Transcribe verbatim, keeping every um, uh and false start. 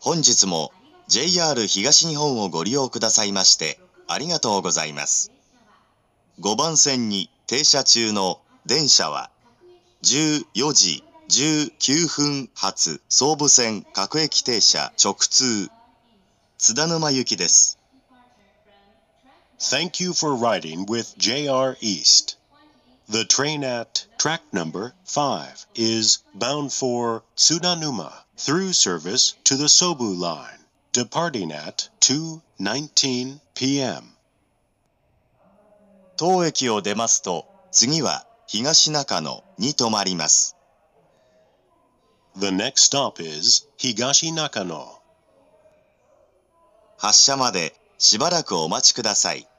本日も ジェイアール 東日本をご利用くださいましてありがとうございます。ごばん線に停車中の電車はじゅうよじじゅうきゅうふん発総武線各駅停車直通津田沼行きです。 Thank you for riding with ジェイアール East. The train at track number five is bound for Tsudanuma through service to the Sobu line, departing at two nineteen p m 当駅を出ますと、次は東中野に停まります。 The next stop is Higashi Nakano. 発車までしばらくお待ちください。